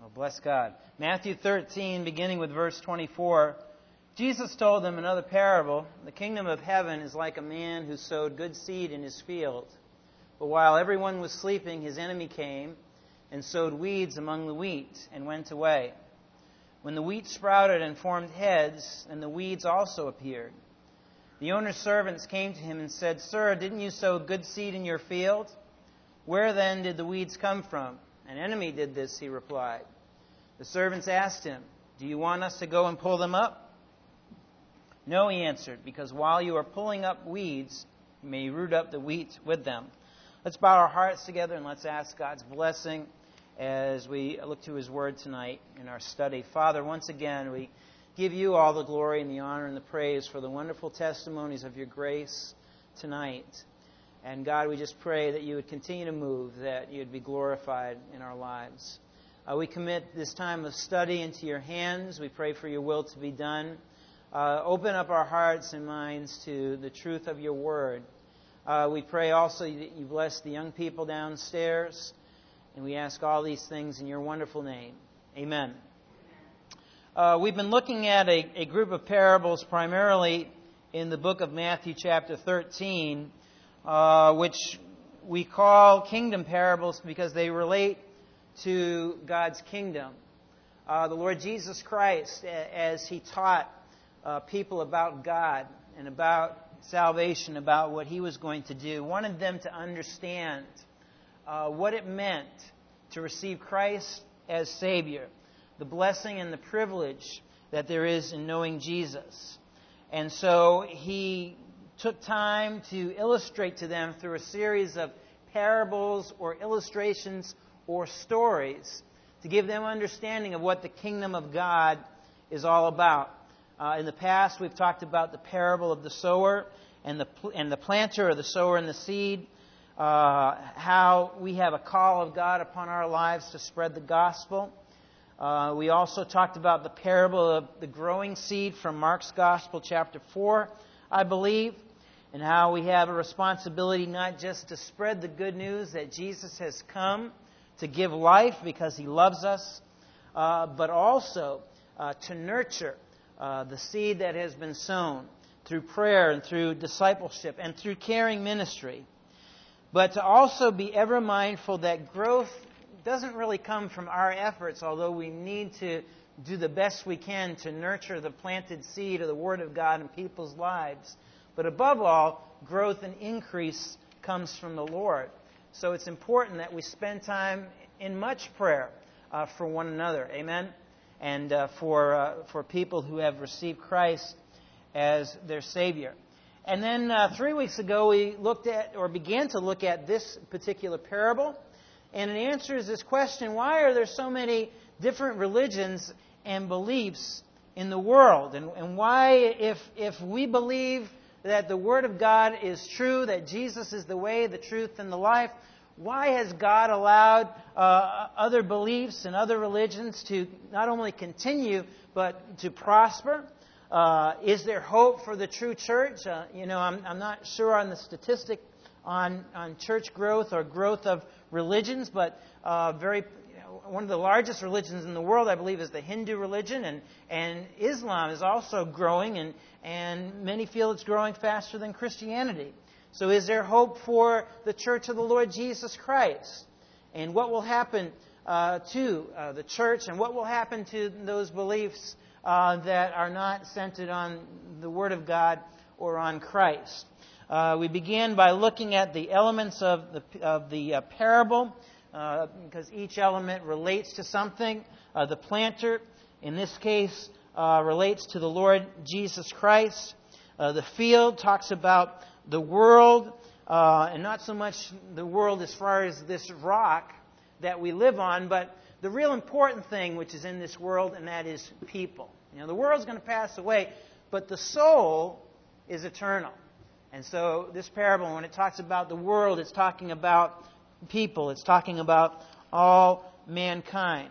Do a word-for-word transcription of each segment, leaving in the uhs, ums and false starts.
Oh, bless God. Matthew thirteen, beginning with verse twenty-four. Jesus told them another parable. The kingdom of heaven is like a man who sowed good seed in his field. But while everyone was sleeping, his enemy came and sowed weeds among the wheat and went away. When the wheat sprouted and formed heads, and the weeds also appeared. The owner's servants came to him and said, "Sir, didn't you sow good seed in your field? Where then did the weeds come from?" "An enemy did this," he replied. The servants asked him, "Do you want us to go and pull them up?" "No," he answered, "because while you are pulling up weeds, you may root up the wheat with them." Let's bow our hearts together and let's ask God's blessing as we look to His Word tonight in our study. Father, once again, we give you all the glory and the honor and the praise for the wonderful testimonies of your grace tonight. And God, we just pray that you would continue to move, that you would be glorified in our lives. Uh, we commit this time of study into your hands. We pray for your will to be done. Uh, open up our hearts and minds to the truth of your word. Uh, we pray also that you bless the young people downstairs. And we ask all these things in your wonderful name. Amen. Uh, we've been looking at a, a group of parables primarily in the book of Matthew chapter thirteen, uh, which we call kingdom parables because they relate to God's kingdom. Uh, the Lord Jesus Christ, as He taught uh, people about God and about salvation, about what He was going to do, wanted them to understand uh, what it meant to receive Christ as Savior, the blessing and the privilege that there is in knowing Jesus. And so He took time to illustrate to them through a series of parables or illustrations or stories to give them understanding of what the kingdom of God is all about. Uh, in the past, we've talked about the parable of the sower and the and the planter, or the sower and the seed, uh, how we have a call of God upon our lives to spread the gospel. Uh, we also talked about the parable of the growing seed from Mark's Gospel, chapter four, I believe, and how we have a responsibility not just to spread the good news that Jesus has come to give life because He loves us, uh, but also uh, to nurture uh, the seed that has been sown through prayer and through discipleship and through caring ministry. But to also be ever mindful that growth doesn't really come from our efforts, although we need to do the best we can to nurture the planted seed of the Word of God in people's lives. But above all, growth and increase comes from the Lord. So it's important that we spend time in much prayer uh, for one another. Amen? And uh, for uh, for people who have received Christ as their Savior. And then uh, three weeks ago we looked at, or began to look at, this particular parable. And it answers this question: why are there so many different religions and beliefs in the world? And, and why, if if we believe that the Word of God is true, that Jesus is the way, the truth, and the life, why has God allowed uh, other beliefs and other religions to not only continue, but to prosper? Uh, is there hope for the true church? Uh, you know, I'm, I'm not sure on the statistic on, on church growth or growth of religions, but uh, very one of the largest religions in the world, I believe, is the Hindu religion, and, and Islam is also growing, and, and many feel it's growing faster than Christianity. So is there hope for the Church of the Lord Jesus Christ? And what will happen uh, to uh, the church, and what will happen to those beliefs uh, that are not centered on the Word of God or on Christ? Uh, we began by looking at the elements of the, of the uh, parable, uh, because each element relates to something. Uh, the planter, in this case, uh, relates to the Lord Jesus Christ. Uh, the field talks about the world, uh, and not so much the world as far as this rock that we live on, but the real important thing which is in this world, and that is people. You know, the world's going to pass away, but the soul is eternal. And so this parable, when it talks about the world, it's talking about people. It's talking about all mankind.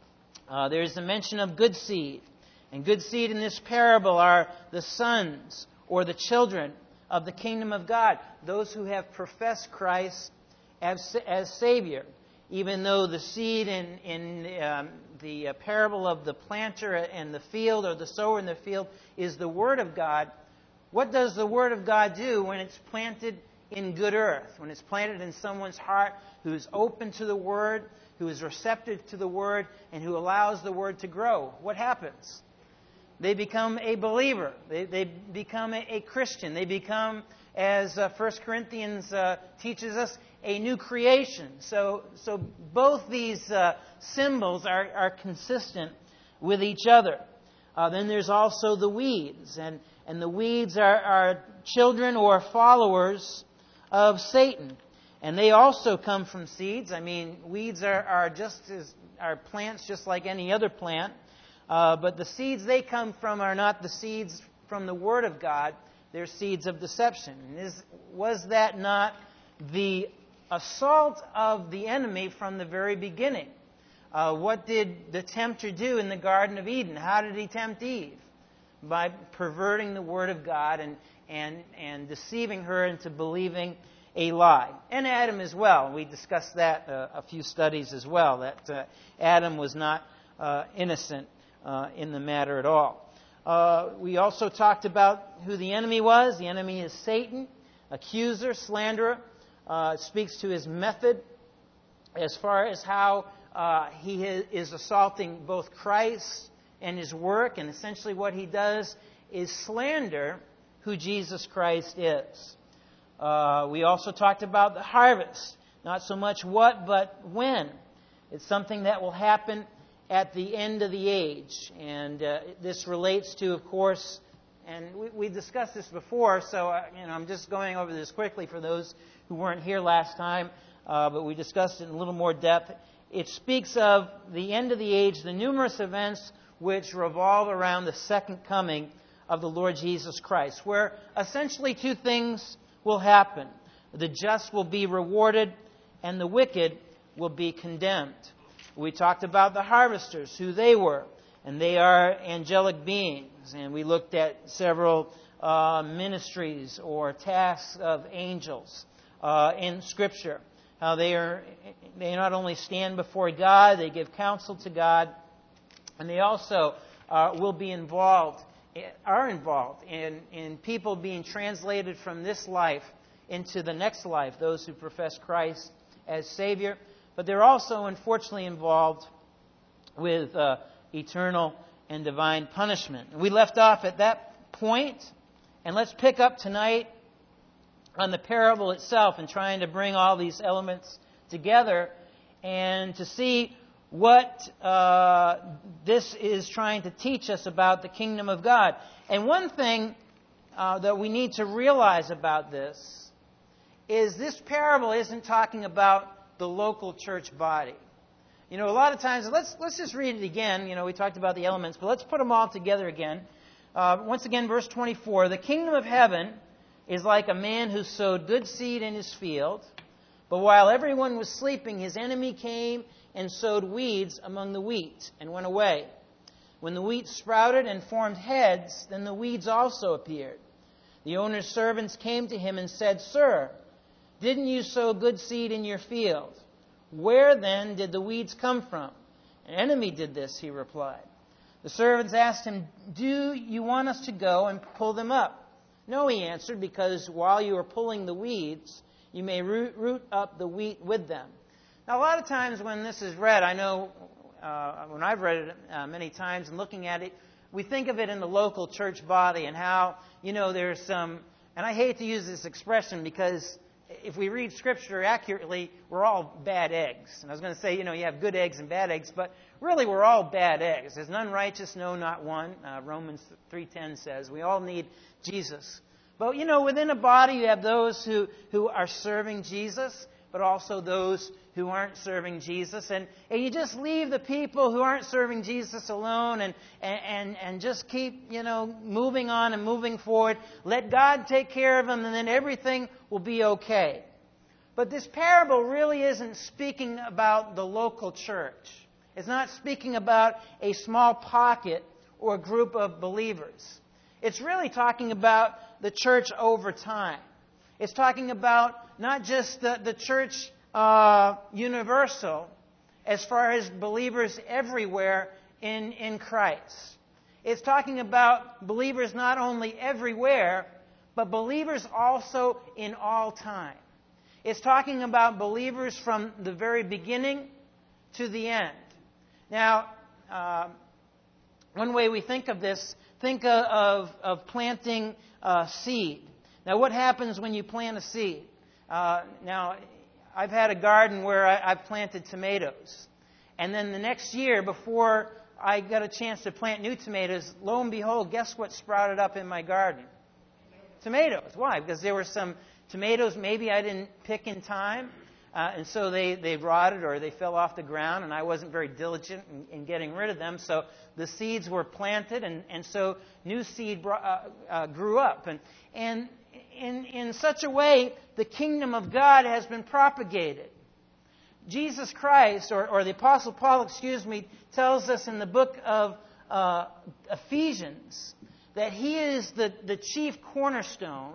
Uh, there's a mention of good seed. And good seed in this parable are the sons or the children of the kingdom of God, those who have professed Christ as, as Savior. even though the seed in, in um, the uh, parable of the planter and the field, or the sower in the field, is the Word of God, what does the Word of God do when it's planted in good earth? When it's planted in someone's heart who is open to the Word, who is receptive to the Word, and who allows the Word to grow? What happens? They become a believer. They, they become a, a Christian. They become, as uh, First Corinthians uh, teaches us, a new creation. So, so both these uh, symbols are, are consistent with each other. Uh, then there's also the weeds. And, and the weeds are, are children or followers of Satan. And they also come from seeds. I mean, weeds are, are just as, are plants just like any other plant. Uh, but the seeds they come from are not the seeds from the Word of God. They're seeds of deception. And is, was that not the assault of the enemy from the very beginning? Uh, what did the tempter do in the Garden of Eden? How did he tempt Eve? By perverting the Word of God and, and, and deceiving her into believing a lie. And Adam as well. We discussed that uh, a few studies as well, that uh, Adam was not uh, innocent uh, in the matter at all. Uh, we also talked about who the enemy was. The enemy is Satan, accuser, slanderer. Uh, it speaks to his method as far as how uh, he is assaulting both Christ and his work. And essentially what he does is slander who Jesus Christ is. Uh, we also talked about the harvest. Not so much what, but when. It's something that will happen at the end of the age. And uh, this relates to, of course, and we, we discussed this before, so uh, you know, I'm just going over this quickly for those who weren't here last time, uh, but we discussed it in a little more depth. It speaks of the end of the age, the numerous events which revolve around the second coming of the Lord Jesus Christ, where essentially two things will happen. The just will be rewarded, and the wicked will be condemned. We talked about the harvesters, who they were, and they are angelic beings. And we looked at several uh, ministries or tasks of angels uh, in Scripture. How they are, they not only stand before God, they give counsel to God, and they also uh, will be involved, are involved in, in people being translated from this life into the next life, those who profess Christ as Savior. But they're also, unfortunately, involved with uh, eternal and divine punishment. We left off at that point, and let's pick up tonight on the parable itself and trying to bring all these elements together and to see what uh, this is trying to teach us about the kingdom of God. And one thing uh, that we need to realize about this is this parable isn't talking about the local church body. You know, a lot of times, let's let's just read it again. You know, we talked about the elements, but let's put them all together again. Uh, once again, verse twenty-four. The kingdom of heaven is like a man who sowed good seed in his field, but while everyone was sleeping, his enemy came and sowed weeds among the wheat and went away. When the wheat sprouted and formed heads, then the weeds also appeared. The owner's servants came to him and said, "Sir, didn't you sow good seed in your field? Where then did the weeds come from?" "An enemy did this," he replied. The servants asked him, "Do you want us to go and pull them up?" "No," he answered, "because while you are pulling the weeds, you may root, root up the wheat with them." Now, a lot of times when this is read, I know uh, when I've read it uh, many times and looking at it, we think of it in the local church body and how, you know, there's some, and I hate to use this expression because if we read Scripture accurately, we're all bad eggs. And I was going to say, you know, you have good eggs and bad eggs, but really we're all bad eggs. There's none righteous, no, not one. Uh, Romans three ten says we all need Jesus. But, you know, within a body you have those who, who are serving Jesus, but also those who aren't serving Jesus. And, and you just leave the people who aren't serving Jesus alone and, and, and just keep, you know, moving on and moving forward. Let God take care of them, and then everything will be okay. But this parable really isn't speaking about the local church. It's not speaking about a small pocket or a group of believers. It's really talking about the church over time. It's talking about not just the, the church uh, universal as far as believers everywhere in, in Christ. It's talking about believers not only everywhere, but believers also in all time. It's talking about believers from the very beginning to the end. Now, uh, one way we think of this, think of, of, of planting uh, seed. Now, what happens when you plant a seed? Uh, now, I've had a garden where I, I've planted tomatoes. And then the next year, before I got a chance to plant new tomatoes, lo and behold, guess what sprouted up in my garden? Tomatoes. Why? Because there were some tomatoes maybe I didn't pick in time, uh, and so they, they rotted or they fell off the ground, and I wasn't very diligent in, in getting rid of them. So the seeds were planted, and, and so new seed brought, uh, uh, grew up. And, and in, in such a way, the kingdom of God has been propagated. Jesus Christ, or, or the Apostle Paul, excuse me, tells us in the book of uh, Ephesians that he is the, the chief cornerstone,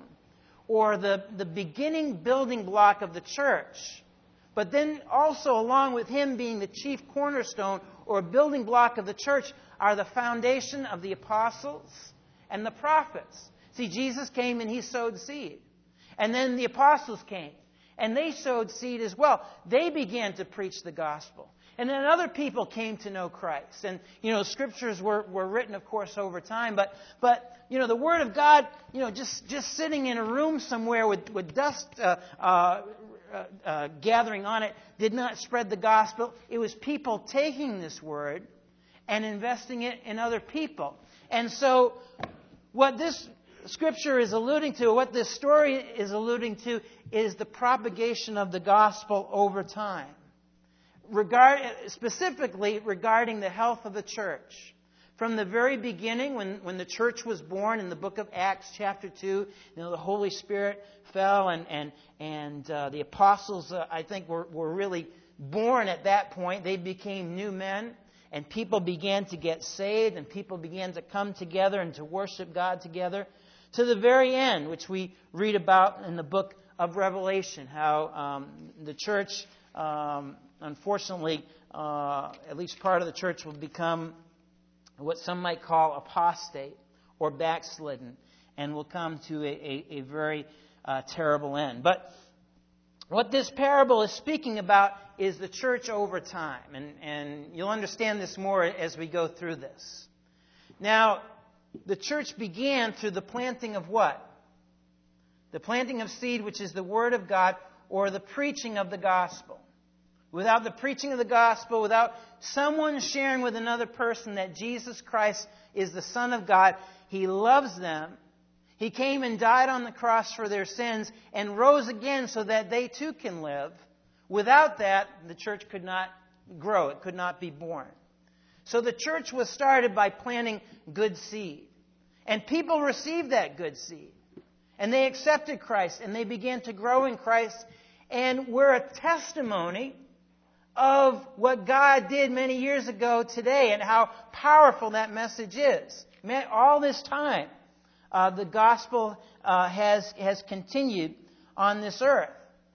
or the, the beginning building block of the church. But then also along with him being the chief cornerstone or building block of the church are the foundation of the apostles and the prophets. See, Jesus came and he sowed seed. And then the apostles came and they sowed seed as well. They began to preach the gospel. And then other people came to know Christ. And, you know, scriptures were, were written, of course, over time. But, but you know, the Word of God, you know, just, just sitting in a room somewhere with, with dust uh, uh, uh, uh, gathering on it did not spread the gospel. It was people taking this Word and investing it in other people. And so what this Scripture is alluding to, what this story is alluding to, is the propagation of the gospel over time. Regard, specifically regarding the health of the church. From the very beginning, when, when the church was born in the book of Acts chapter two, you know, the Holy Spirit fell and, and, and uh, the apostles, uh, I think, were, were really born at that point. They became new men, and people began to get saved, and people began to come together and to worship God together. To the very end, which we read about in the book of Revelation, how um, the church... Um, Unfortunately, uh, at least part of the church will become what some might call apostate or backslidden, and will come to a, a, a very uh, terrible end. But what this parable is speaking about is the church over time, and, and you'll understand this more as we go through this. Now, the church began through the planting of what? The planting of seed, which is the Word of God, or the preaching of the gospel. Without the preaching of the gospel, without someone sharing with another person that Jesus Christ is the Son of God, He loves them. He came and died on the cross for their sins and rose again so that they too can live. Without that, the church could not grow. It could not be born. So the church was started by planting good seed. And people received that good seed. And they accepted Christ and they began to grow in Christ. And we're a testimony of what God did many years ago today and how powerful that message is. All this time, uh, the gospel uh, has, has continued on this earth.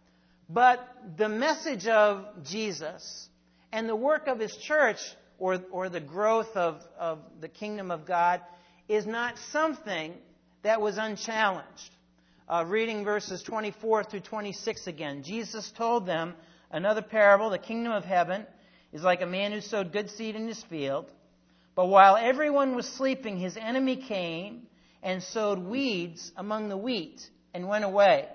But the message of Jesus and the work of His church, or, or the growth of, of the kingdom of God, is not something that was unchallenged. Uh, reading verses twenty-four through twenty-six again. Jesus told them another parable. The kingdom of heaven is like a man who sowed good seed in his field. But while everyone was sleeping, his enemy came and sowed weeds among the wheat and went away.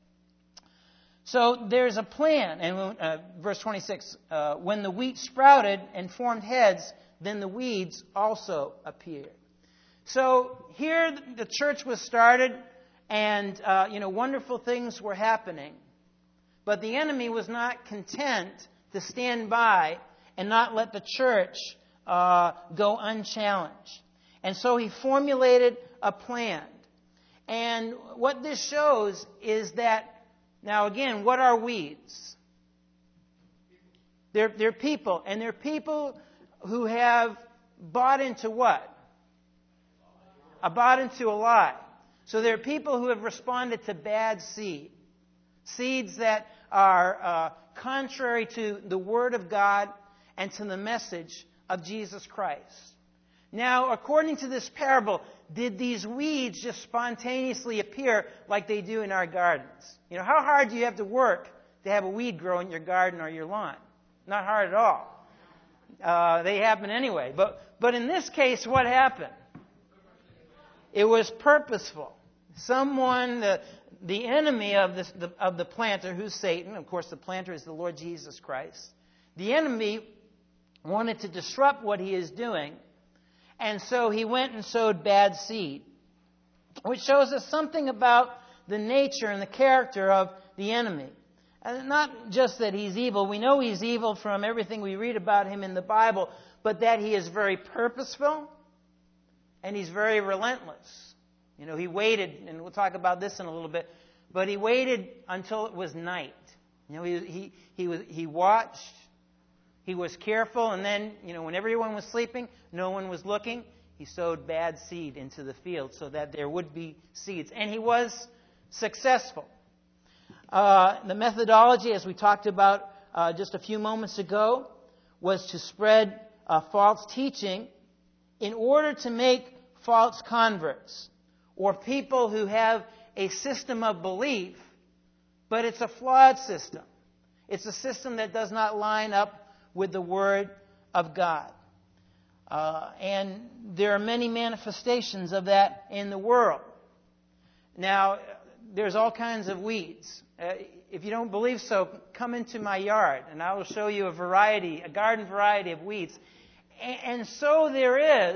So there's a plan. And uh, verse twenty-six, uh, when the wheat sprouted and formed heads, then the weeds also appeared. So here the church was started, and uh, you know, wonderful things were happening. But the enemy was not content to stand by and not let the church uh, go unchallenged. And so he formulated a plan. And what this shows is that, now again, what are weeds? They're, they're people. And they're people who have bought into what? Uh, bought into a lie. So they're people who have responded to bad seed. Seeds that are uh, contrary to the Word of God and to the message of Jesus Christ. Now, according to this parable, did these weeds just spontaneously appear like they do in our gardens? You know, how hard do you have to work to have a weed grow in your garden or your lawn? Not hard at all. Uh, they happen anyway. But, but in this case, what happened? It was purposeful. Someone, the, the enemy of, this, the, of the planter, who's Satan, of course the planter is the Lord Jesus Christ, the enemy wanted to disrupt what he is doing, and so he went and sowed bad seed, which shows us something about the nature and the character of the enemy. And not just that he's evil. We know he's evil from everything we read about him in the Bible, but that he is very purposeful and he's very relentless. You know, he waited, and we'll talk about this in a little bit, but he waited until it was night. You know, he he he was he watched, he was careful, and then, you know, when everyone was sleeping, no one was looking, he sowed bad seed into the field so that there would be seeds. And he was successful. Uh, the methodology, as we talked about uh, just a few moments ago, was to spread uh, false teaching in order to make false converts, or people who have a system of belief, but it's a flawed system. It's a system that does not line up with the Word of God. Uh, and there are many manifestations of that in the world. Now, there's all kinds of weeds. Uh, if you don't believe so, come into my yard, and I will show you a variety, a garden variety of weeds. And, and so there is,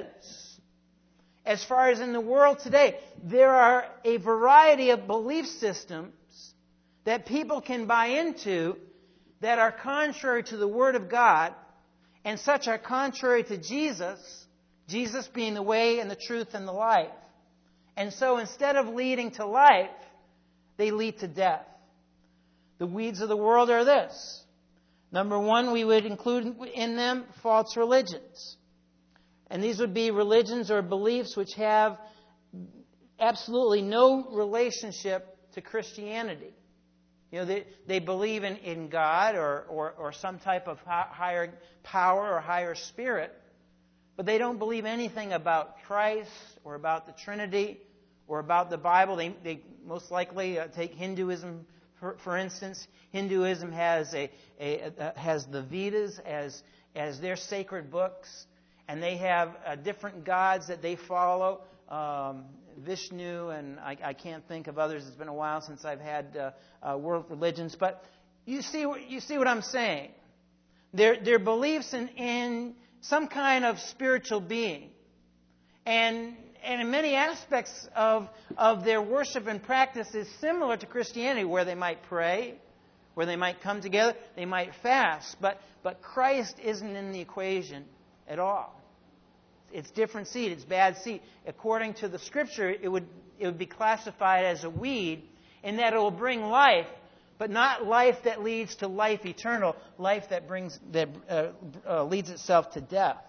as far as in the world today, there are a variety of belief systems that people can buy into that are contrary to the Word of God, and such are contrary to Jesus, Jesus being the way and the truth and the life. And so instead of leading to life, they lead to death. The weeds of the world are this. Number one, we would include in them false religions. And these would be religions or beliefs which have absolutely no relationship to Christianity. You know, they, they believe in, in God or, or, or some type of higher power or higher spirit, but they don't believe anything about Christ or about the Trinity or about the Bible. They, they most likely uh, take Hinduism, for, for instance. Hinduism has a, a, a has the Vedas as as their sacred books, and they have uh, different gods that they follow. Um, Vishnu, and I, I can't think of others. It's been a while since I've had uh, uh, world religions, but you see, you see what I'm saying. Their their beliefs in, in some kind of spiritual being, and and in many aspects of of their worship and practice is similar to Christianity, where they might pray, where they might come together, they might fast, but but Christ isn't in the equation at all. It's different seed. It's bad seed. According to the Scripture, it would it would be classified as a weed, in that it will bring life, but not life that leads to life eternal. Life that brings that uh, uh, leads itself to death.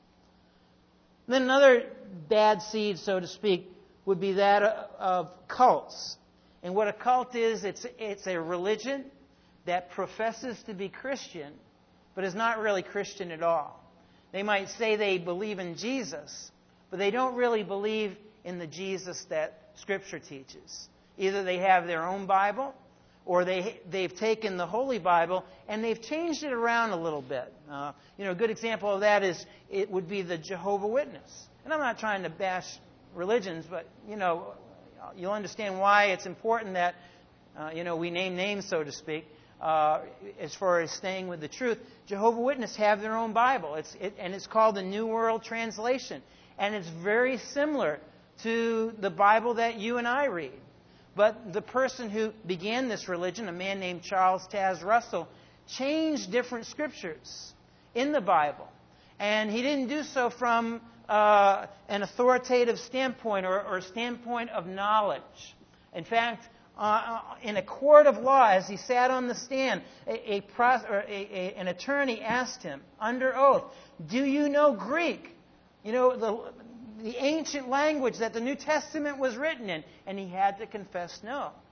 And then another bad seed, so to speak, would be that of cults. And what a cult is, it's it's a religion that professes to be Christian, but is not really Christian at all. They might say they believe in Jesus, but they don't really believe in the Jesus that Scripture teaches. Either they have their own Bible, or they, they've taken the Holy Bible and they've changed it around a little bit. Uh, you know, a good example of that is it would be the Jehovah's Witness. And I'm not trying to bash religions, but, you know, you'll understand why it's important that, uh, you know, we name names, so to speak. Uh, as far as staying with the truth, Jehovah's Witnesses have their own Bible, it's, it, and it's called the New World Translation. And it's very similar to the Bible that you and I read. But the person who began this religion, a man named Charles Taze Russell, changed different scriptures in the Bible. And he didn't do so from uh, an authoritative standpoint or, or standpoint of knowledge. In fact, Uh, in a court of law, as he sat on the stand, a, a, pros, or a, a, an attorney asked him under oath, "Do you know Greek? You know, the, the ancient language that the New Testament was written in?" And he had to confess no.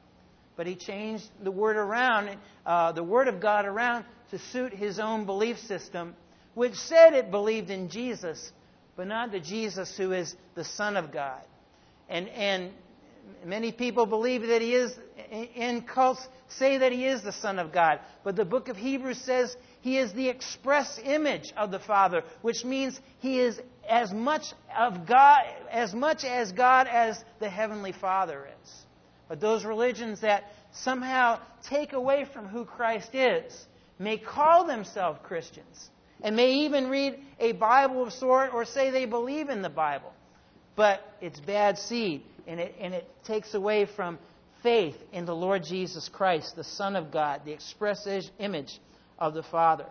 But he changed the word around, uh, the word of God around to suit his own belief system, which said it believed in Jesus, but not the Jesus who is the Son of God. And and many people believe that he is, in cults, say that he is the Son of God. But the book of Hebrews says he is the express image of the Father, which means he is as much of God, as much as God as the Heavenly Father is. But those religions that somehow take away from who Christ is may call themselves Christians and may even read a Bible of sort or say they believe in the Bible. But it's bad seed, and it, and it takes away from faith in the Lord Jesus Christ, the Son of God, the express image of the Father.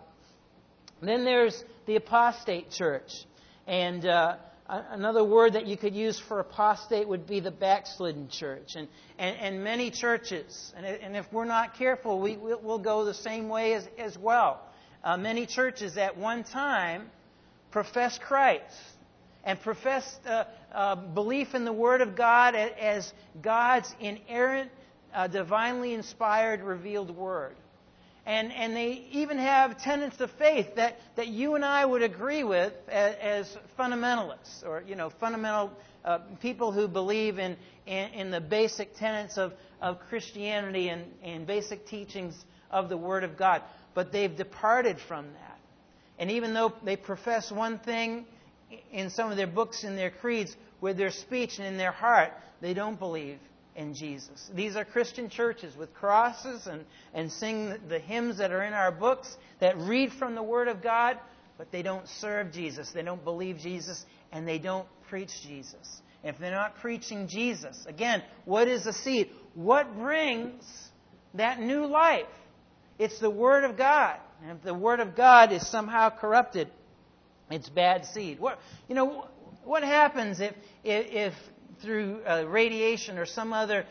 And then there's the apostate church. And uh, another word that you could use for apostate would be the backslidden church. And, and, and many churches, and, and if we're not careful, we, we'll go the same way as, as well. Uh, many churches at one time professed Christ and professed uh, uh, belief in the Word of God as God's inerrant, uh, divinely inspired, revealed Word. And, and they even have tenets of faith that, that you and I would agree with as, as fundamentalists, or, you know, fundamental uh, people who believe in, in, in the basic tenets of, of Christianity and, and basic teachings of the Word of God. But they've departed from that. And even though they profess one thing in some of their books and their creeds, with their speech and in their heart, they don't believe in Jesus. These are Christian churches with crosses and, and sing the hymns that are in our books, that read from the Word of God, but they don't serve Jesus. They don't believe Jesus, and they don't preach Jesus. If they're not preaching Jesus, again, what is the seed? What brings that new life? It's the Word of God. And if the Word of God is somehow corrupted, it's bad seed. What, you know, what happens if, if, if through uh, radiation or some other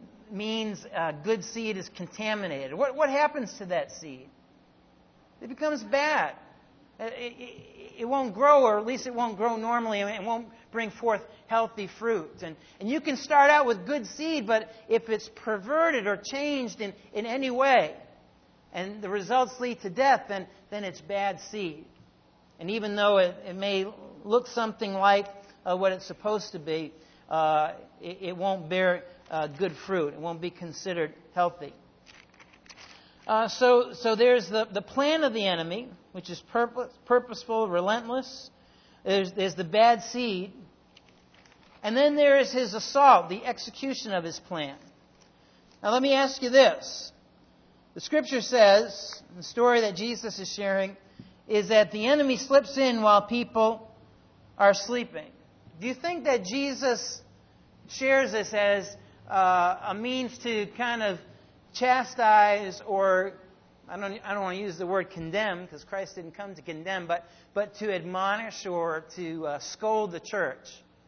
means uh, good seed is contaminated? What, what happens to that seed? It becomes bad. It, it, it won't grow, or at least it won't grow normally, and it won't bring forth healthy fruit. And, and you can start out with good seed, but if it's perverted or changed in, in any way, and the results lead to death, then, then it's bad seed. And even though it, it may look something like uh, what it's supposed to be, uh, it, it won't bear uh, good fruit. It won't be considered healthy. Uh, so, so there's the, the plan of the enemy, which is purpose, purposeful, relentless. There's, there's the bad seed. And then there is his assault, the execution of his plan. Now let me ask you this. The Scripture says, the story that Jesus is sharing, is that the enemy slips in while people are sleeping. Do you think that Jesus shares this as uh, a means to kind of chastise, or I don't, I don't want to use the word condemn, because Christ didn't come to condemn, but, but to admonish or to uh, scold the church?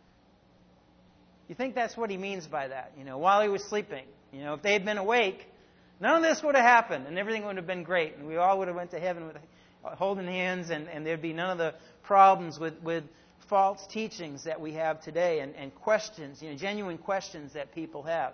You think that's what he means by that? You know, while he was sleeping. You know, if they had been awake, none of this would have happened, and everything would have been great, and we all would have went to heaven with holding hands, and, and there'd be none of the problems with, with false teachings that we have today, and, and questions, you know, genuine questions that people have.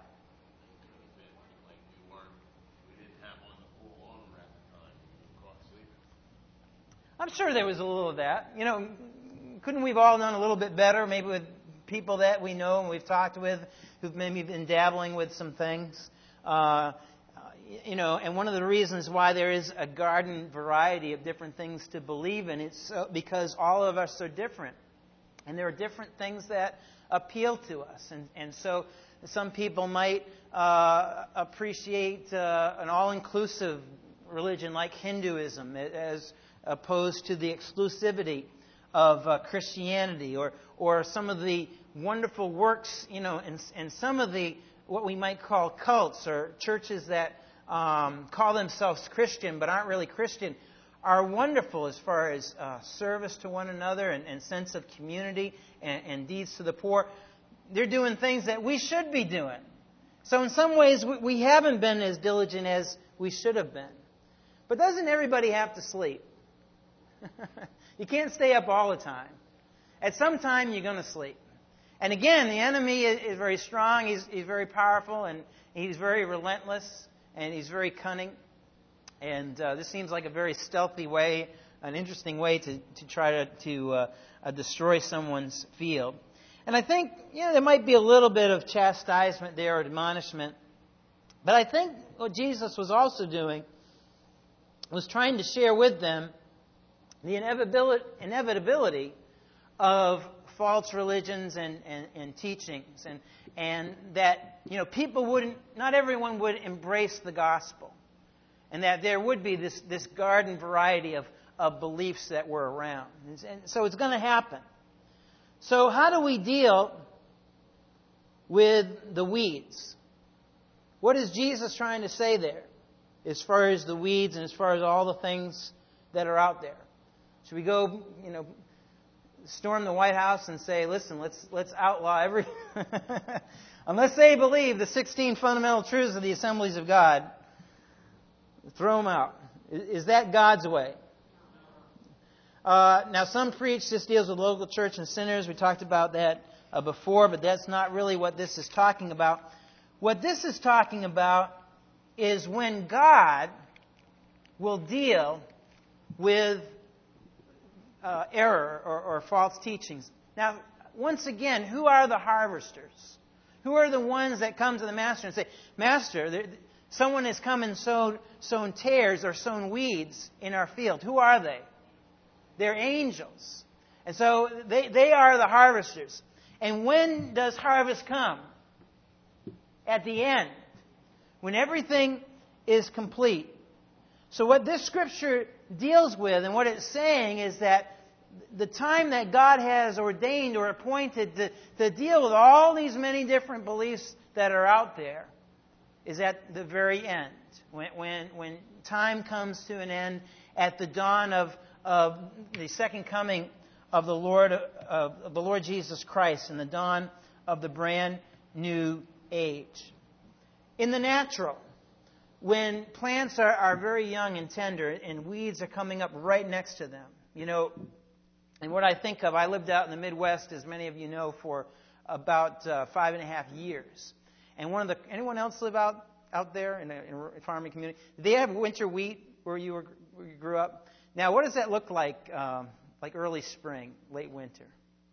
I'm sure there was a little of that. You know, couldn't we have all done a little bit better, maybe with people that we know and we've talked with who've maybe been dabbling with some things? Uh, You know, and one of the reasons why there is a garden variety of different things to believe in, it's because all of us are different. And there are different things that appeal to us. And, and so some people might uh, appreciate uh, an all-inclusive religion like Hinduism as opposed to the exclusivity of uh, Christianity, or, or some of the wonderful works, you know, and, and some of the what we might call cults or churches that Um, call themselves Christian but aren't really Christian, are wonderful as far as uh, service to one another and, and sense of community and, and deeds to the poor. They're doing things that we should be doing. So in some ways we, we haven't been as diligent as we should have been. But doesn't everybody have to sleep? You can't stay up all the time. At some time you're going to sleep. And again, the enemy is, is very strong. He's, he's very powerful, and he's very relentless, and he's very cunning. And uh, this seems like a very stealthy way, an interesting way to, to try to, to uh, uh, destroy someone's field. And I think, you know, there might be a little bit of chastisement there or admonishment. But I think what Jesus was also doing was trying to share with them the inevitability, inevitability of false religions and, and, and teachings. And, and that, you know, people wouldn't, not everyone would embrace the gospel. And that there would be this, this garden variety of, of beliefs that were around. And so it's going to happen. So how do we deal with the weeds? What is Jesus trying to say there as far as the weeds and as far as all the things that are out there? Should we go, you know, storm the White House and say, listen, let's let's outlaw every... Unless they believe the sixteen fundamental truths of the Assemblies of God, throw them out. Is that God's way? Uh, now, some preach this deals with local church and sinners. We talked about that uh, before, but that's not really what this is talking about. What this is talking about is when God will deal with uh, error or, or false teachings. Now, once again, who are the harvesters? Who are the ones that come to the master and say, Master, there, someone has come and sown, sown tares or sown weeds in our field. Who are they? They're angels. And so they, they are the harvesters. And when does harvest come? At the end. When everything is complete. So what this scripture deals with and what it's saying is that the time that God has ordained or appointed to, to deal with all these many different beliefs that are out there is at the very end. When, when, when time comes to an end at the dawn of of the second coming of the Lord, of the Lord Jesus Christ, and the dawn of the brand new age. In the natural, when plants are, are very young and tender, and weeds are coming up right next to them, you know, and what I think of, I lived out in the Midwest, as many of you know, for about uh, five and a half years. And one of the anyone else live out out there in a, in a farming community? Did they have winter wheat where you were where you grew up? Now, what does that look like, um, like early spring, late winter?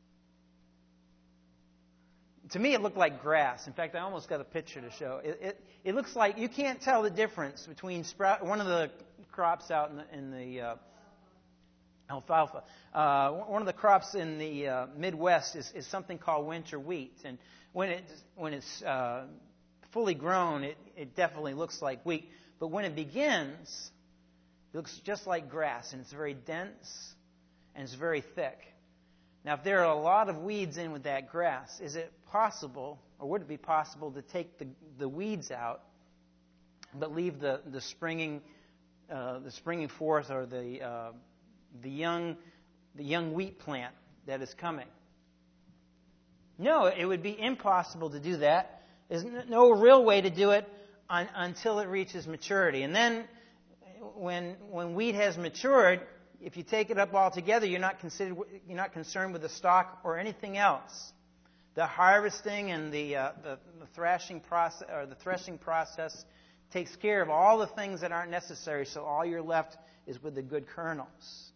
To me, it looked like grass. In fact, I almost got a picture to show. It, it, it looks like you can't tell the difference between sprout. One of the crops out in the, in the uh, alfalfa. Uh, one of the crops in the uh, Midwest is, is something called winter wheat, and when it when it's uh, fully grown, it, it definitely looks like wheat. But when it begins, it looks just like grass, and it's very dense, and it's very thick. Now, if there are a lot of weeds in with that grass, is it possible, or would it be possible, to take the, the weeds out, but leave the, the springing, uh, the springing forth, or the uh, the young the young wheat plant that is coming? No, it would be impossible to do that. There's no real way to do it on, until it reaches maturity, and then. When when wheat has matured, if you take it up altogether, you're not considered you're not concerned with the stalk or anything else. The harvesting and the uh, the, the thrashing process or the threshing process takes care of all the things that aren't necessary. So all you're left is with the good kernels.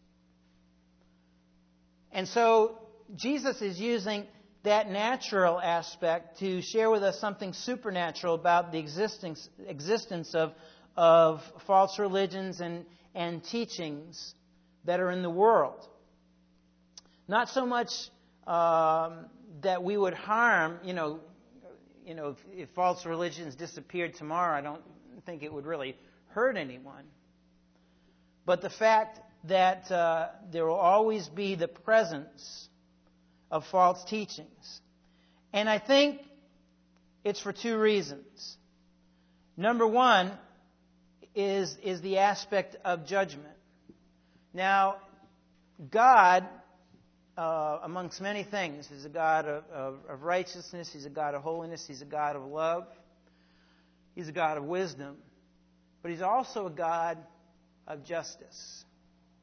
And so Jesus is using that natural aspect to share with us something supernatural about the existence existence of. of false religions and, and teachings that are in the world. Not so much um, that we would harm, you know, you know, if, if false religions disappeared tomorrow, I don't think it would really hurt anyone. But the fact that uh, there will always be the presence of false teachings. And I think it's for two reasons. Number one, is is the aspect of judgment. Now, God, uh, amongst many things, is a God of, of, of righteousness. He's a God of holiness. He's a God of love. He's a God of wisdom. But He's also a God of justice.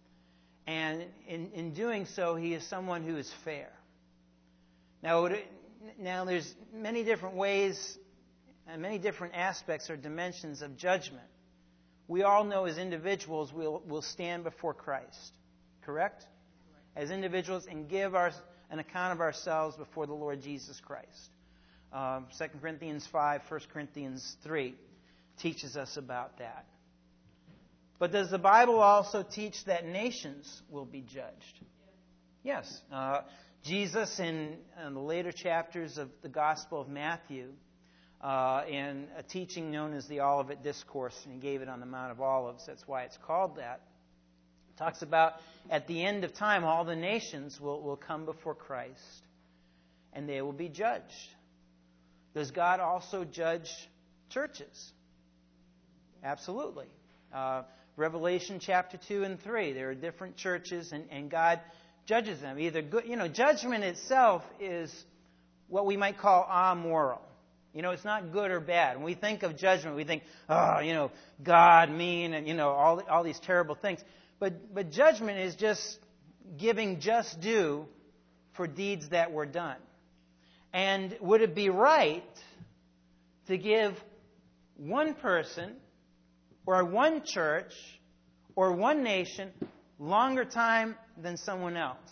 And in, in doing so, He is someone who is fair. Now, now there's many different ways and many different aspects or dimensions of judgment. We all know as individuals we'll, we'll stand before Christ. Correct? As individuals and give our, an account of ourselves before the Lord Jesus Christ. Um, Second Corinthians five, First Corinthians three teaches us about that. But does the Bible also teach that nations will be judged? Yes. Uh, Jesus, in, in the later chapters of the Gospel of Matthew, uh, in a teaching known as the Olivet Discourse, and he gave it on the Mount of Olives, that's why it's called that, talks about at the end of time, all the nations will, will come before Christ, and they will be judged. Does God also judge churches? Absolutely. Uh, Revelation chapter two and three, there are different churches, and, and God judges them. Either good, you know, judgment itself is what we might call amoral. You know, it's not good or bad. When we think of judgment, we think, oh, you know, God, mean, and, you know, all, all these terrible things. But, but judgment is just giving just due for deeds that were done. And would it be right to give one person or one church or one nation longer time than someone else?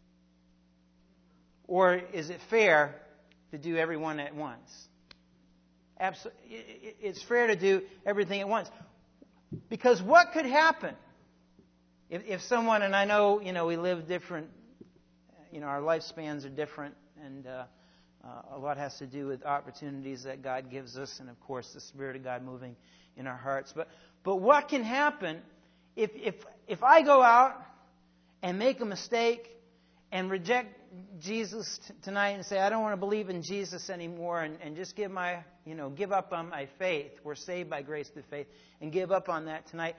Or is it fair to do everyone at once? Absolutely. It's fair to do everything at once. Because what could happen if, if someone, and I know, you know, we live different, you know, our lifespans are different, and uh, uh, a lot has to do with opportunities that God gives us, and of course the Spirit of God moving in our hearts. But but what can happen if if if I go out and make a mistake and reject Jesus t- tonight and say, I don't want to believe in Jesus anymore, and, and just give my, you know, give up on my faith. We're saved by grace through faith, and give up on that tonight.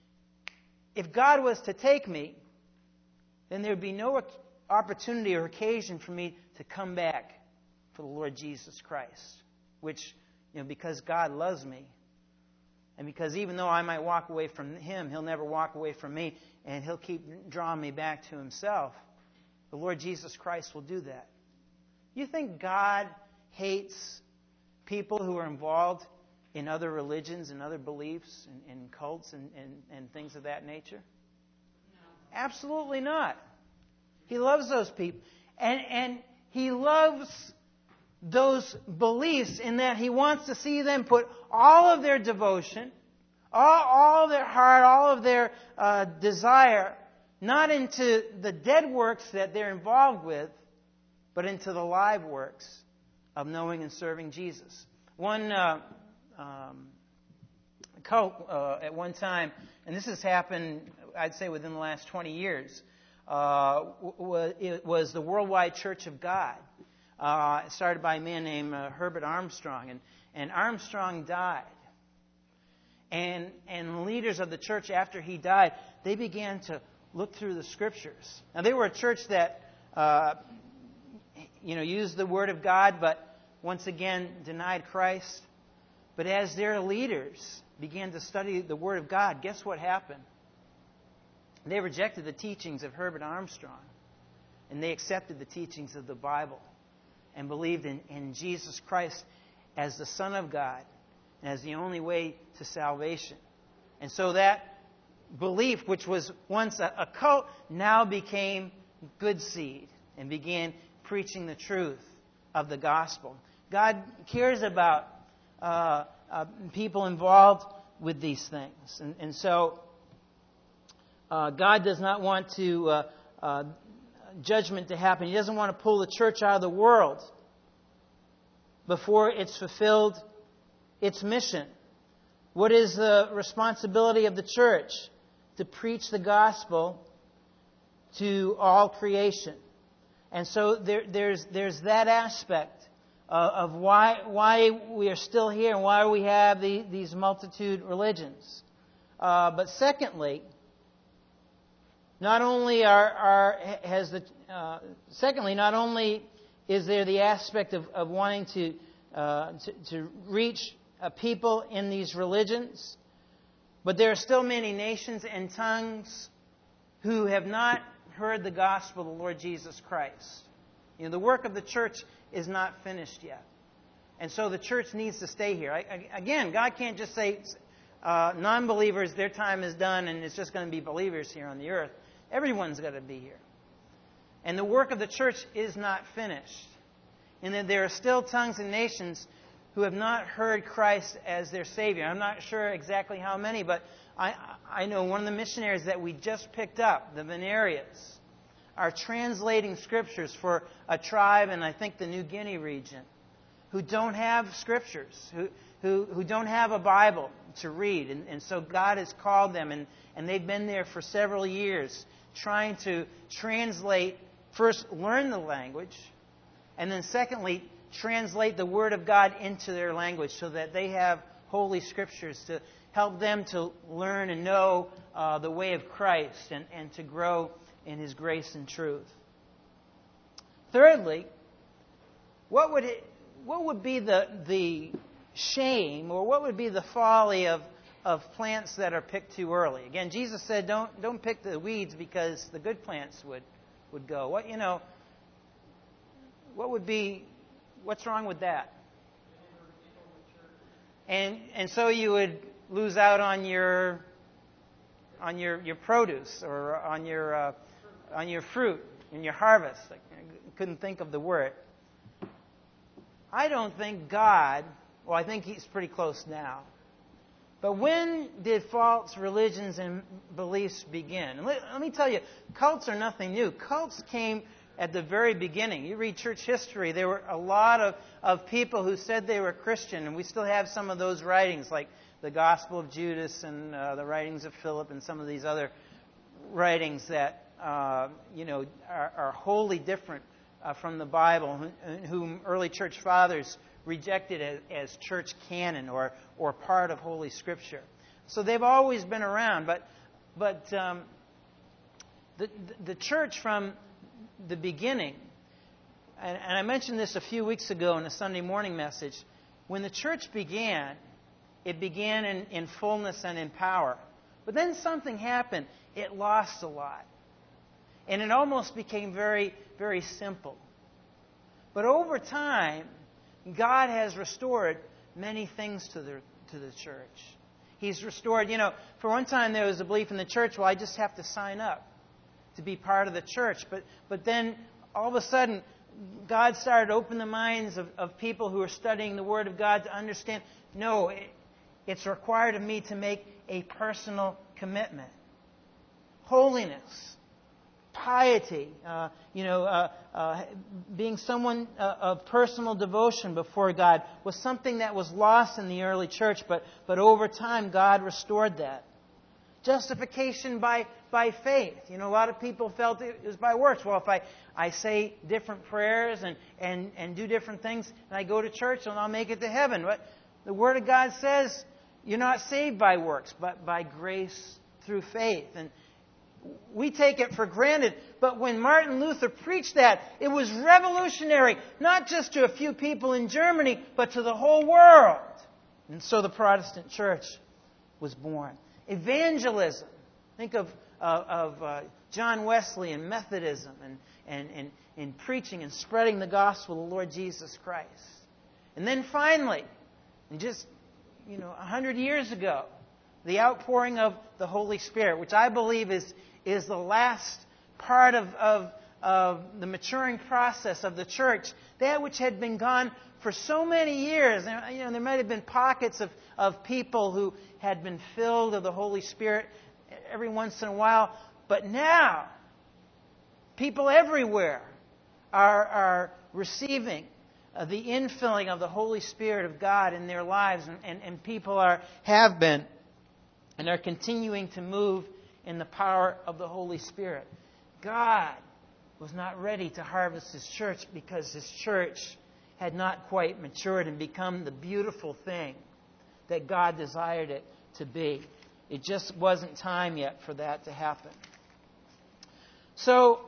If God was to take me, then there would be no opportunity or occasion for me to come back for the Lord Jesus Christ. Which, you know, because God loves me, and because even though I might walk away from Him, He'll never walk away from me, and He'll keep drawing me back to Himself. The Lord Jesus Christ will do that. You think God hates people who are involved in other religions and other beliefs and, and cults and, and, and things of that nature? No. Absolutely not. He loves those people. And, and He loves those beliefs in that He wants to see them put all of their devotion, all, all of their heart, all of their uh, desire, not into the dead works that they're involved with, but into the live works of knowing and serving Jesus. One uh, um, cult uh, at one time, and this has happened, I'd say, within the last twenty years, uh, w- it was the Worldwide Church of God. Uh, started by a man named uh, Herbert Armstrong, and, and Armstrong died. And and leaders of the church after he died, they began to look through the Scriptures. Now, they were a church that, uh, you know, used the Word of God, but once again denied Christ. But as their leaders began to study the Word of God, guess what happened? They rejected the teachings of Herbert Armstrong, and they accepted the teachings of the Bible and believed in, in Jesus Christ as the Son of God and as the only way to salvation. And so that belief, which was once a, a cult, now became good seed and began preaching the truth of the gospel. God cares about uh, uh, people involved with these things. And, and so uh, God does not want to uh, uh, judgment to happen. He doesn't want to pull the church out of the world before it's fulfilled its mission. What is the responsibility of the church? To preach the gospel to all creation. And so there, there's there's that aspect of, of why why we are still here and why we have the, these multitude religions. Uh, but secondly, not only are, are has the uh, secondly not only is there the aspect of, of wanting to, uh, to to reach a people in these religions, but there are still many nations and tongues who have not heard the gospel of the Lord Jesus Christ. You know, the work of the church is not finished yet. And so the church needs to stay here. I, I, again, God can't just say, uh, non-believers, their time is done and it's just going to be believers here on the earth. Everyone's got to be here. And the work of the church is not finished. And that there are still tongues and nations who have not heard Christ as their Savior. I'm not sure exactly how many, but I, I know one of the missionaries that we just picked up, the Venerians, are translating scriptures for a tribe in, I think, the New Guinea region, who don't have scriptures, who, who, who don't have a Bible to read. And, and so God has called them, and, and they've been there for several years trying to translate, first learn the language, and then secondly, translate the Word of God into their language so that they have Holy Scriptures to help them to learn and know uh, the way of Christ and, and to grow in His grace and truth. Thirdly, what would it, what would be the the shame or what would be the folly of of plants that are picked too early? Again, Jesus said, "Don't don't pick the weeds because the good plants would would go." What you know? What would be? What's wrong with that? And and so you would lose out on your on your your produce or on your uh, on your fruit and your harvest. I couldn't think of the word. I don't think God. Well, I think He's pretty close now. But when did false religions and beliefs begin? Let, let me tell you, cults are nothing new. Cults came at the very beginning. You read church history, there were a lot of, of people who said they were Christian, and we still have some of those writings, like the Gospel of Judas and uh, the writings of Philip and some of these other writings that, uh, you know, are, are wholly different uh, from the Bible, whom early church fathers rejected as, as church canon or, or part of Holy Scripture. So they've always been around, but, but um, the, the church from the beginning, and, and I mentioned this a few weeks ago in a Sunday morning message, when the church began, it began in, in fullness and in power. But then something happened. It lost a lot. And it almost became very, very simple. But over time, God has restored many things to the, to the church. He's restored, you know, for one time there was a belief in the church, well, I just have to sign up to be part of the church. But but then all of a sudden, God started to open the minds of, of people who are studying the Word of God to understand, no, it, it's required of me to make a personal commitment. Holiness, piety, uh, you know, uh, uh, being someone uh, of personal devotion before God was something that was lost in the early church, but, but over time God restored that. Justification by, by faith. You know, a lot of people felt it was by works. Well, if I, I say different prayers and, and, and do different things and I go to church, then I'll make it to heaven. But the Word of God says you're not saved by works, but by grace through faith. And we take it for granted. But when Martin Luther preached that, it was revolutionary, not just to a few people in Germany, but to the whole world. And so the Protestant church was born. Evangelism. Think of, uh, of uh, John Wesley and Methodism and, and, and, and preaching and spreading the gospel of the Lord Jesus Christ. And then finally, and just, you know, a hundred years ago, the outpouring of the Holy Spirit, which I believe is, is the last part of, of, of the maturing process of the church, that which had been gone for so many years. And, you know, there might have been pockets of, of people who had been filled of the Holy Spirit every once in a while. But now, people everywhere are, are receiving uh, the infilling of the Holy Spirit of God in their lives. And, and, and people are have been and are continuing to move in the power of the Holy Spirit. God was not ready to harvest His church because His church had not quite matured and become the beautiful thing that God desired it to be. It just wasn't time yet for that to happen. So,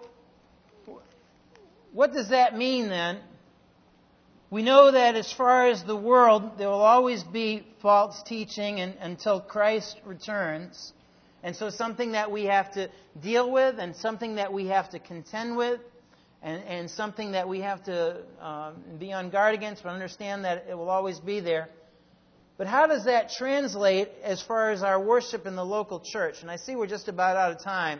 what does that mean then? We know that as far as the world, there will always be false teaching and, until Christ returns. And so something that we have to deal with and something that we have to contend with and, and something that we have to um, be on guard against, but understand that it will always be there. But how does that translate as far as our worship in the local church? And I see we're just about out of time,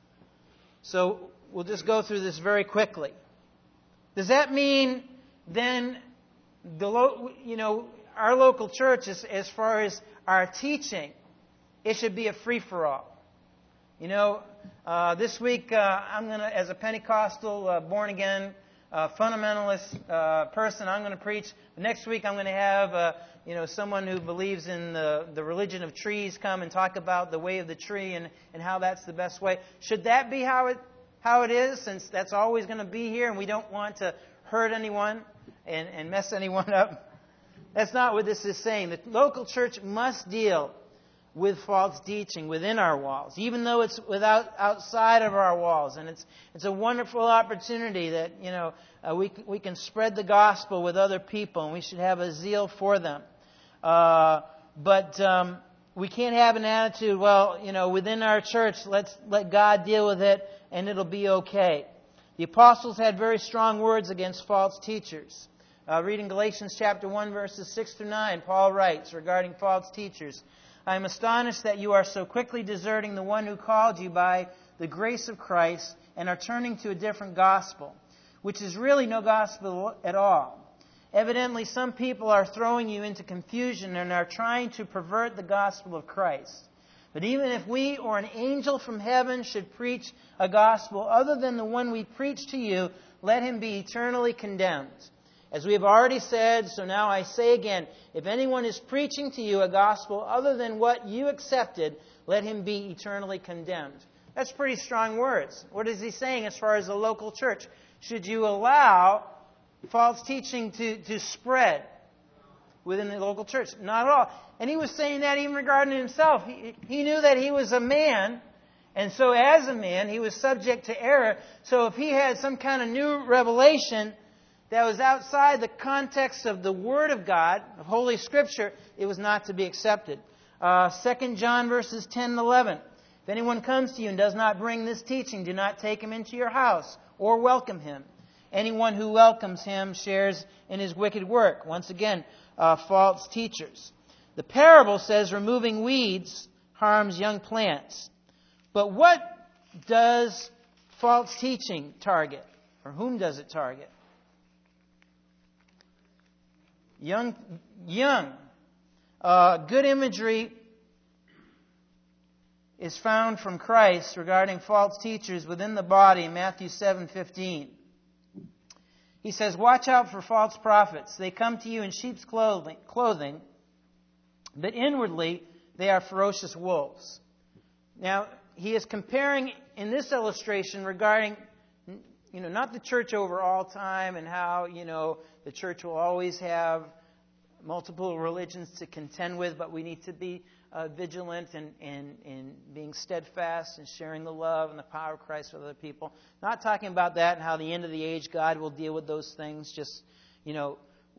so we'll just go through this very quickly. Does that mean then the lo- you know our local church, as, as far as our teaching, it should be a free-for-all? You know, uh, this week uh, I'm going to, as a Pentecostal, uh, born-again, uh, fundamentalist uh, person, I'm going to preach. Next week I'm going to have, uh, you know, someone who believes in the, the religion of trees come and talk about the way of the tree and, and how that's the best way. Should that be how it how it is, since that's always going to be here and we don't want to hurt anyone and, and mess anyone up? That's not what this is saying. The local church must deal with false teaching within our walls, even though it's without outside of our walls. And it's it's a wonderful opportunity that, you know, uh, we we can spread the gospel with other people, and we should have a zeal for them. Uh, but um, we can't have an attitude, well, you know, within our church, let's let God deal with it, and it'll be okay. The apostles had very strong words against false teachers. Uh, reading Galatians chapter one, verses six through nine, Paul writes regarding false teachers, I am astonished that you are so quickly deserting the one who called you by the grace of Christ and are turning to a different gospel, which is really no gospel at all. Evidently, some people are throwing you into confusion and are trying to pervert the gospel of Christ. But even if we or an angel from heaven should preach a gospel other than the one we preach to you, let him be eternally condemned. As we have already said, so now I say again, if anyone is preaching to you a gospel other than what you accepted, let him be eternally condemned. That's pretty strong words. What is he saying as far as the local church? Should you allow false teaching to, to spread within the local church? Not at all. And he was saying that even regarding himself. He, he knew that he was a man, and so as a man, he was subject to error. So if he had some kind of new revelation that was outside the context of the Word of God, of Holy Scripture, it was not to be accepted. Uh, Second John verses ten and eleven. If anyone comes to you and does not bring this teaching, do not take him into your house or welcome him. Anyone who welcomes him shares in his wicked work. Once again, uh, false teachers. The parable says removing weeds harms young plants. But what does false teaching target? Or whom does it target? Young, young. Uh, good imagery is found from Christ regarding false teachers within the body in Matthew seven fifteen. He says, watch out for false prophets. They come to you in sheep's clothing, clothing, but inwardly they are ferocious wolves. Now, he is comparing in this illustration regarding, you know, not the church over all time and how, you know, the church will always have multiple religions to contend with, but we need to be uh, vigilant and, and, and being steadfast and sharing the love and the power of Christ with other people. Not talking about that and how the end of the age God will deal with those things. Just, you know,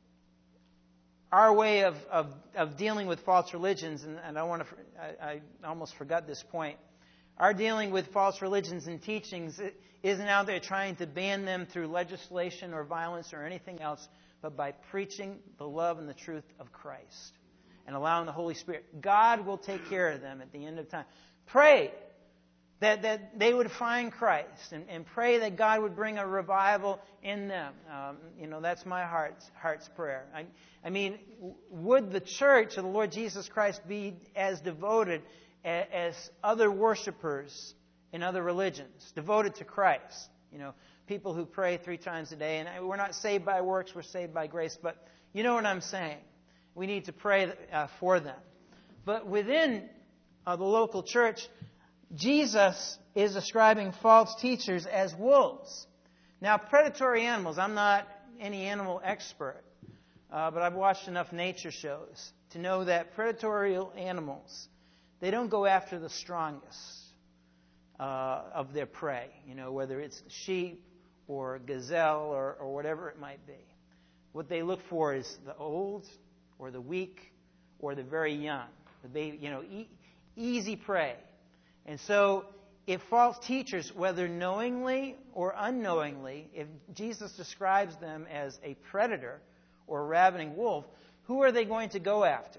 our way of, of, of dealing with false religions, and, and I want to, I, I almost forgot this point. Our dealing with false religions and teachings isn't out there trying to ban them through legislation or violence or anything else, but by preaching the love and the truth of Christ and allowing the Holy Spirit. God will take care of them at the end of time. Pray that, that they would find Christ, and, and pray that God would bring a revival in them. Um, you know, that's my heart's, heart's prayer. I, I mean, would the church of the Lord Jesus Christ be as devoted as other worshipers in other religions, devoted to Christ? You know, people who pray three times a day. And we're not saved by works, we're saved by grace. But you know what I'm saying. We need to pray uh, for them. But within uh, the local church, Jesus is describing false teachers as wolves. Now, predatory animals, I'm not any animal expert, uh, but I've watched enough nature shows to know that predatory animals, they don't go after the strongest uh, of their prey, you know, whether it's sheep or gazelle or, or whatever it might be. What they look for is the old or the weak or the very young. The baby, you know, e- easy prey. And so if false teachers, whether knowingly or unknowingly, if Jesus describes them as a predator or a ravening wolf, who are they going to go after?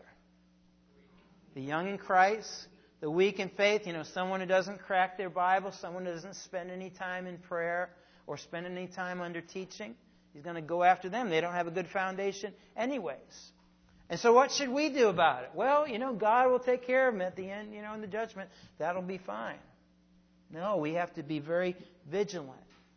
The young in Christ, the weak in faith, you know, someone who doesn't crack their Bible, someone who doesn't spend any time in prayer or spend any time under teaching. He's going to go after them. They don't have a good foundation anyways. And so what should we do about it? Well, you know, God will take care of them at the end, you know, in the judgment. That'll be fine. No, we have to be very vigilant.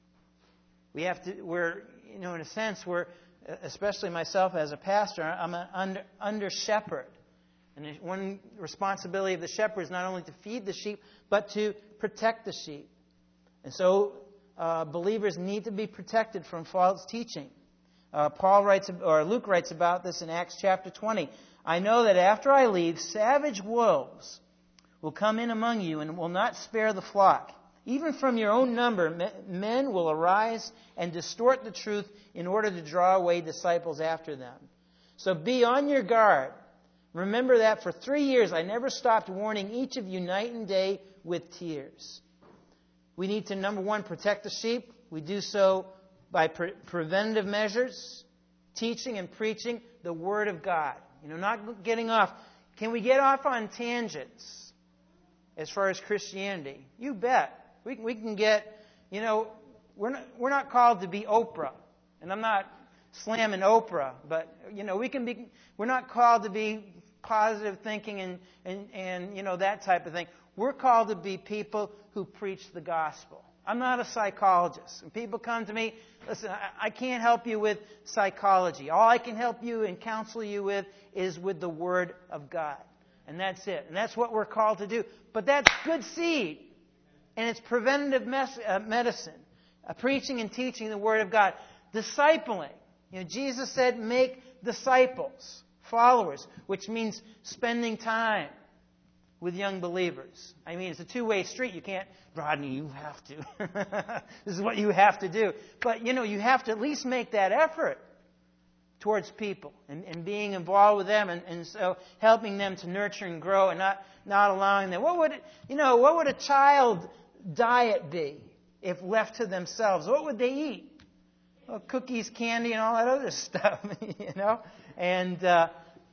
We have to, we're, you know, in a sense, we're, especially myself as a pastor, I'm an under, under shepherd. And one responsibility of the shepherd is not only to feed the sheep, but to protect the sheep. And so uh, believers need to be protected from false teaching. Uh, Paul writes, or Luke writes about this in Acts chapter twenty. I know that after I leave, savage wolves will come in among you and will not spare the flock. Even from your own number, men will arise and distort the truth in order to draw away disciples after them. So be on your guard. Remember that for three years I never stopped warning each of you night and day with tears. We need to, number one, protect the sheep. We do so by pre- preventative measures, teaching and preaching the Word of God. You know, not getting off. Can we get off on tangents as far as Christianity? You bet. We, we can get, you know, we're not, we're not called to be Oprah. And I'm not slamming Oprah, but, you know, we can be, we're not called to be positive thinking and, and, and, you know, that type of thing. We're called to be people who preach the gospel. I'm not a psychologist. And people come to me, listen, I, I can't help you with psychology. All I can help you and counsel you with is with the Word of God. And that's it. And that's what we're called to do. But that's good seed. And it's preventative mes- uh, medicine. Uh, preaching and teaching the Word of God. Discipling. You know, Jesus said, make disciples, followers, which means spending time with young believers. I mean, it's a two-way street. You can't, Rodney, you have to. This is what you have to do. But, you know, you have to at least make that effort towards people and, and being involved with them and, and so helping them to nurture and grow and not, not allowing them. What would, it, you know, what would a child diet be if left to themselves? What would they eat? Well, cookies, candy, and all that other stuff, you know? And, uh,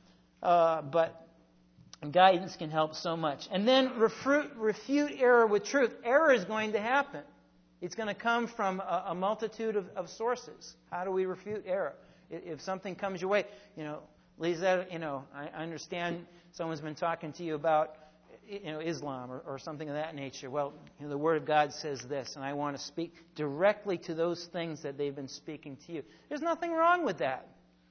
uh, but guidance can help so much. And then refute, refute error with truth. Error is going to happen. It's going to come from a, a multitude of, of sources. How do we refute error? If something comes your way, you know, Lisa, you know, I understand someone's been talking to you about, you know, Islam or, or something of that nature. Well, you know, the Word of God says this, and I want to speak directly to those things that they've been speaking to you. There's nothing wrong with that.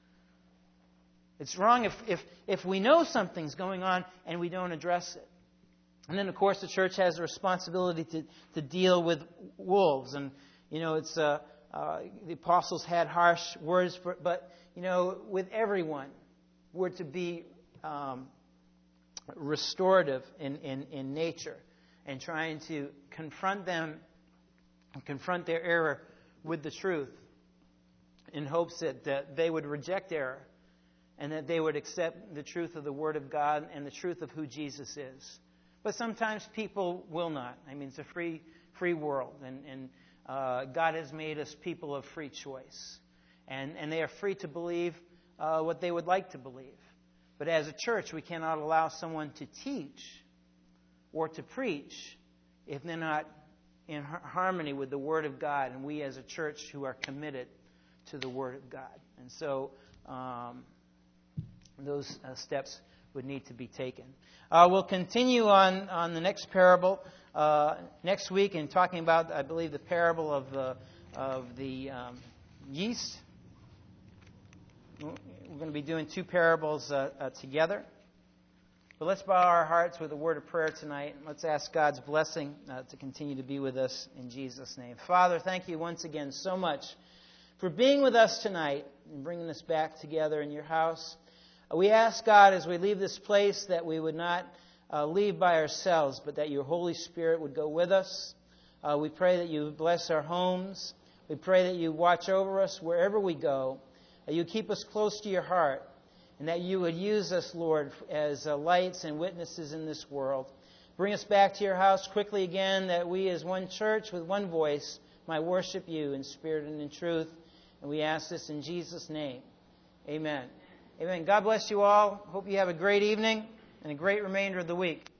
It's wrong if, if, if we know something's going on and we don't address it. And then, of course, the church has a responsibility to, to deal with wolves. And, you know, it's uh, uh, the apostles had harsh words, for, but, you know, with everyone, we're to be um, restorative in, in, in nature and trying to confront them, confront their error with the truth in hopes that, that they would reject error. And that they would accept the truth of the Word of God and the truth of who Jesus is. But sometimes people will not. I mean, it's a free free world. And, and uh, God has made us people of free choice. And, and they are free to believe uh, what they would like to believe. But as a church, we cannot allow someone to teach or to preach if they're not in harmony with the Word of God. And we as a church who are committed to the Word of God. And so Um, those uh, steps would need to be taken. Uh, we'll continue on, on the next parable uh, next week in talking about, I believe, the parable of the, of the um, yeast. We're going to be doing two parables uh, uh, together. But let's bow our hearts with a word of prayer tonight. Let's ask God's blessing uh, to continue to be with us in Jesus' name. Father, thank you once again so much for being with us tonight and bringing us back together in your house. We ask, God, as we leave this place, that we would not uh, leave by ourselves, but that your Holy Spirit would go with us. Uh, we pray that you bless our homes. We pray that you watch over us wherever we go, that you keep us close to your heart, and that you would use us, Lord, as uh, lights and witnesses in this world Bring us back to your house quickly again, that we as one church with one voice might worship you in spirit and in truth. And we ask this in Jesus' name. Amen. Amen. God bless you all. Hope you have a great evening and a great remainder of the week.